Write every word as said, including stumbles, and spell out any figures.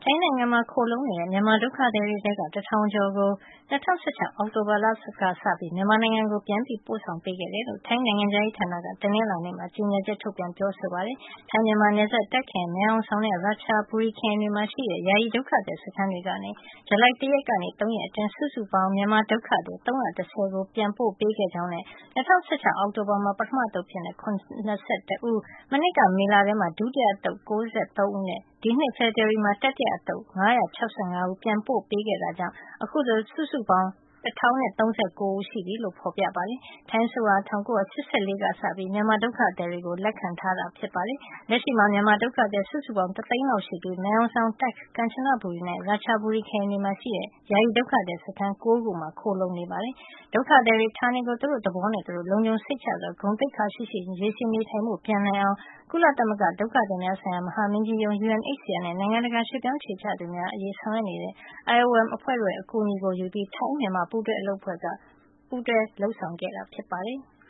ထိုင်းနိုင်ငံမှာခိုလှုံနေတဲ့မြန်မာဒုက္ခသည်တွေထဲကတထောင်ကျော်ကို၂၀၁၆ အောက်တိုဘာလကစပြီးမြန်မာနိုင်ငံကိုပြန်ပို့ဆောင်ပေးခဲ့တယ်လို့ထိုင်းနိုင်ငံခြားရေးဌာနကတနင်္လာနေ့မှာကြေညာချက်ထုတ်ပြန်ပြောဆိုပါတယ်။ထိုင်းမြန်မာနယ်စပ်တာ့ခ်ခရိုင်မယ်ဟောင်ဆောင်နဲ့ရာချာဘူရီခရိုင်တွေမှာရှိတဲ့ယာယီဒုက္ခသည်စခန်းတွေကနေဇူလိုင်လ ၁ ရက်ကနေ ၃ ရက်အတွင်းစုစုပေါင်းမြန်မာဒုက္ခသည်၃၁၀ကိုပြန်ပို့ပေးခဲ့ကြောင်းနဲ့၂၀၁၆ အောက်တိုဘာမှာပထမအသုတ်အဖြစ်၇၁ဦး၊မနှစ်ကမေလထဲမှာဒုတိယအသုတ်၉၃ဦးနဲ့ဒီနှစ်ဖေဖေါ်ဝါရီမှာတတိယအသုတ်၅၆၅ဦးပြန်ပို့ပေးခဲ့တာကြောင့်အခုဆိုစုစုပေါင်းတထောင်၃၉ဦးရှိပြီလို့ဖေါ်ပြပါတယ်။ထိုင်းအစိုးရ၁၉၈၄ကစပြီးမြန်မာဒုက္ခသည်တွေကိုလက်ခံထားတာဖြစ်ပါတယ်။လက်ရှိမှာမြန်မာဒုက္ခသည်စုစုပေါင်းတသိန်းလောက်ရှိပြီးမယ်ဟောင်ဆောင်၊တာ့ခ်၊ကမ်ချနဘူရီနဲ့ရာချာဘူရီခရိုင်တွေမှာရှိတဲ့ယာယီဒုက္ခသည်စခန်း၉ခုမှာခိုလှုံနေပါတယ်။ဒုက္ခသည်တွေဌာနေကိုသူတို့သဘောနဲ့သူတို့လုံခြုံစိတ်ချစွာဂုဏ်သိက္ခာရှိရှိရေရှည်နေထိုင်ဖို့ပြန်နိုင်အောင်ကုလသမဂ္ဂဒုက္ခသည်များဆိုင်ရာမဟာမင်းကြီးရုံး U N H C R နဲ့နိုင်ငံတကာရွှေ့ပြောင်းအခြေချသူများအရေးဆောင်ရွက်နေတဲ့ I O M အဖွဲ့တို့ရဲ့အကူအညီကိုယူပြီးထိုင်းမြန်မာပူးတွဲအလုပ်အဖွဲ့ကပူးတွဲလုပ်ဆောင်ခဲ့တာဖြစ်ပါတယ်။